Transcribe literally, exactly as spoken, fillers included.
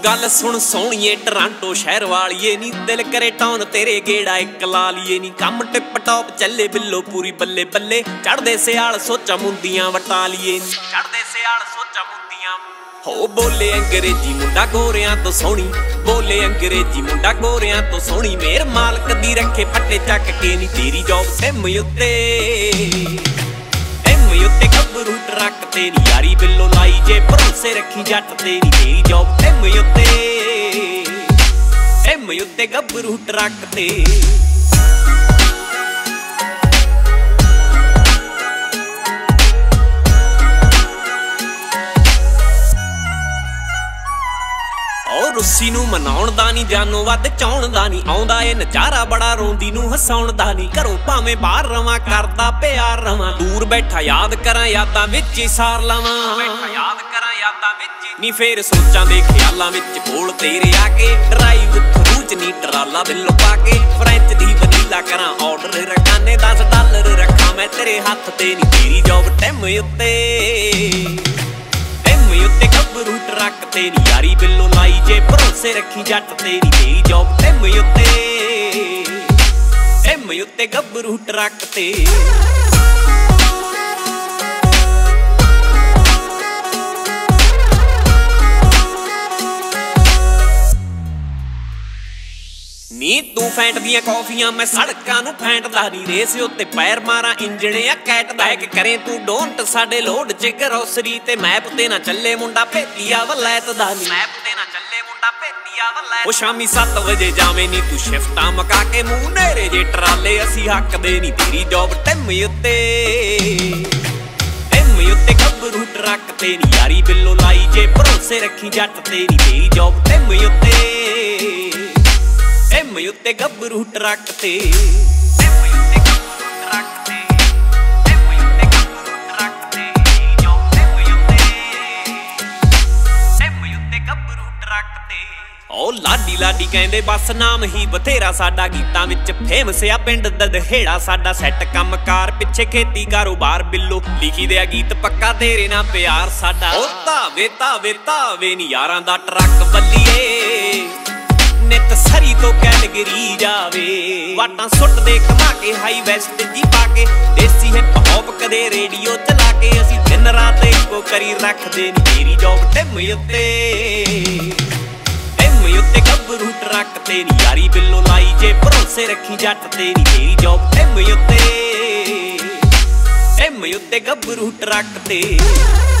गल सुन सोहणीए टरांटो शहर वालीए नी दिल करे टाउन तेरे गेड़ा एक ला लीए नी कम टिप टॉप चले बिल्लो पूरी बल्ले बल्ले चढ़दे सियाल सोचा मुंदियां वटा लीए नी चढ़दे सियाल सोचा मुंदियां हो बोले अंग्रेजी मुंडा गोरियां तो सोहनी बोले अंग्रेजी मुंडा गोरियां तो सोहनी मेर मालक दी रखे फट्टे चक के नी तेरी जॉब सिम उत्ते उत्ते गबरू ट्रक तेरी यारी बिल्लो लाई जे भरोसे रखी जट तेरी तेरी जॉब एम उत्ते एम उत्ते गबरू ट्रक ते रुस्सी नूं मनाउण दा नी जानो वध चाउण दा नी आउंदा ए नज़ारा बड़ा रोंदी नूं हसाउण दा नी घरों भावें बाहर रवां करदा प्यार रवां दूर बैठा याद करां यादां विच सार लावां बैठा याद करां यादां विच नी फेर सोचां दे ख्यालां विच कोल तेरे आके ड्राइव थरू च नी ट्राला बिल्लो पाके फ्रेंच दी वनीला करां ऑर्डर रखाने दस डॉलर रखां मैं तेरे हत्थ ते नी तेरी जॉब टैम उत्ते उत्ते गबरू ट्रक तेरी यारी बिल्लो लाई जे भरोसे रखी जट तेरी तेरी जॉब एम उत्ते एम उत्ते गबरू ट्रक ते नी तू फैंट दियां कॉफियां मैं सड़कां नूं फैंटदा नी रेस उत्ते पैर मारा इंजण या कैट बैक करें तू डोंट साडे लोड च ग्रोसरी ते मैप ते ना चले मुंडा भेतिया वलैत दा नी मैप ते ना चले मुंडा भेतिया वलैत ओ शामी सत्त बजे जावें नी तू शिफ्टां मका के मूंह नेरे जे ट्राले असी हक दे नी तेरी जॉब टैम उत्ते एम उत्ते गबरू ट्रक तेरी यारी बिल्लो लाई जे भरोसे रखी जट तेरी तेरी जॉब टैम उत्ते एम उत्ते गबरू ट्रक ते एम उत्ते गबरू ट्रक ते एम उत्ते गबरू ट्रक ते जो एम उत्ते एम उत्ते गबरू ट्रक ते ओ लाडी लाडी कहंदे बस नाम ही बथेरा साडा गीतां विच फेमस आ पिंड ददहेड़ा साडा सैट कमकार पिछे खेती कारोबार बिल्लो लिखी दिया गीत पक्का तेरे नाल प्यार साडा ओ तावे तावे तावे नी यारां दा ट्रक बल्लीए नित सरी तो कैलगरी जावे वाटां सुट दे कमा के हाई वेस्ट जी पाके देसी हिप हॉप कदे रेडियो चला के असी दिन रात एको करी रखदे नी तेरी जॉब टैम उत्ते एम उत्ते गबरू ट्रक तेरी यारी बिल्लो लाई जे भरोसे रखी जट तेरी तेरी जॉब टैम उत्ते एम उत्ते गबरू ट्रक ते